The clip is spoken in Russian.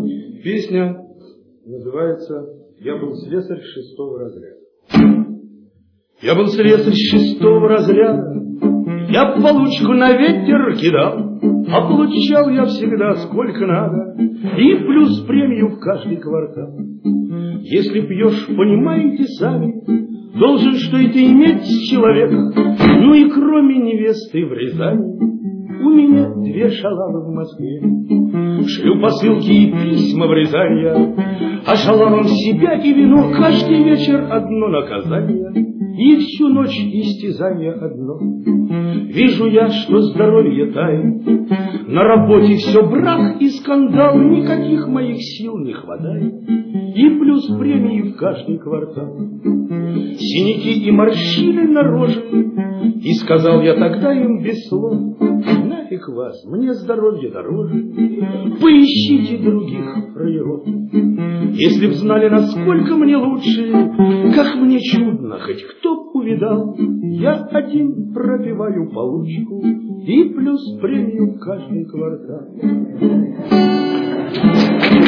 Песня называется «Я был слесарь 6-го разряда». Я был слесарь 6-го разряда, я получку на ветер кидал, а получал я всегда сколько надо, и плюс премию в каждый квартал. Если пьешь, понимаете сами, должен что это иметь человек. Ну и кроме невесты в Рязани у меня 2 шалавы в Москве. Шлю посылки и письма в Рязань я, а шалавам себя и вино. Каждый вечер одно наказание и всю ночь истязание одно. Вижу я, что здоровье тает, на работе все брак и скандал, никаких моих сил не хватает, и плюс премии в каждый квартал. Синяки и морщины на роже, и сказал я тогда им без слов: нафиг вас, мне здоровье дороже, поищите других фраеров. Если б знали, насколько мне лучше, как мне чудно, хоть кто б увидал, я один пропиваю получку и плюс премию в каждый квартал.